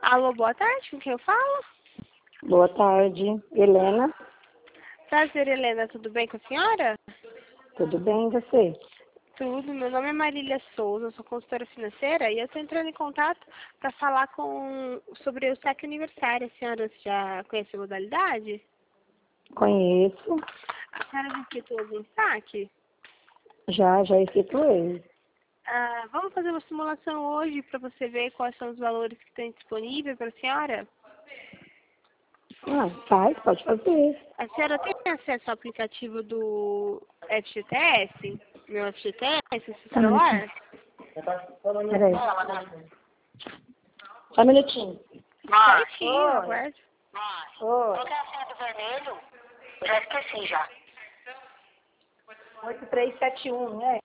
Alô, boa tarde, com quem eu falo? Boa tarde, Helena. Prazer, Helena, tudo bem com a senhora? Tudo bem, você? Tudo, meu nome é Marília Souza, eu sou consultora financeira e eu estou entrando em contato para falar sobre o SEC aniversário. A senhora já conhece a modalidade? Conheço. A senhora já efetuou algum saque? Já efetuei. Vamos fazer uma simulação hoje para você ver quais são os valores que estão disponíveis para a senhora? Pode fazer. A senhora tem acesso ao aplicativo do FGTS? Meu FGTS, esse celular? Peraí. Só um minutinho. Certinho, aguarde. Oi. Qual que é a senha do vermelho? Eu já esqueci já. 8371, né?